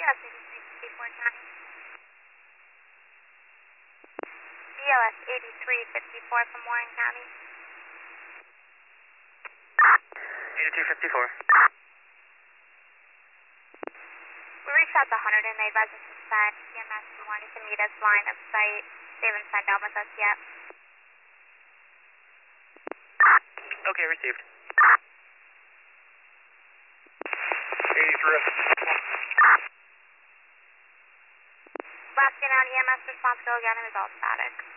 BLS 8354 County. BLS 8354 from Warren County. 8254. We reached out to Hunter and they advised us to send EMS wanting to meet us line of sight. They haven't signed out with us yet. Okay, received. 83. Last get out EMS response go again and is all static.